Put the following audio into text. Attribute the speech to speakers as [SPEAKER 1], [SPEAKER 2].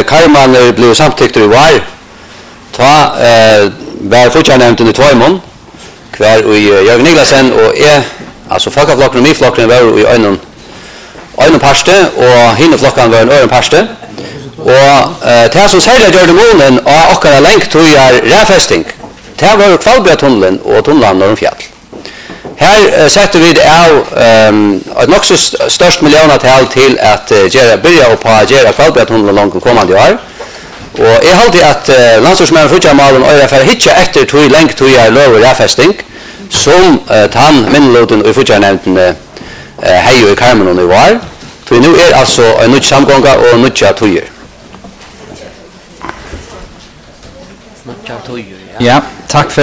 [SPEAKER 1] Karman blev samtykt i var. Ta var fortjänsten i Tvåimon. Kvar i Jörgen Niklasen och alltså folkaflocken och miflocken var i en parste och hinneflocken var en ören parste. Og det som særlig gjør det månen og akkurat lengt tog ræfesting. Det var Kvalbjatunnelen og tunnelen når fjall. Her setter vi det av et nok så størst millionatal til at byrja opp å gjøre Kvalbjatunnelen langt kommende år. Og jeg halte at landstorsmæren fortjamalen og jeg får hitje etter tog lengt tog lov og ræfesting som tann minnelåten og fortjernevntene hei i Karmen og var. Så nå altså en nytt samgånga og nyttja togjer.
[SPEAKER 2] Ja, tack för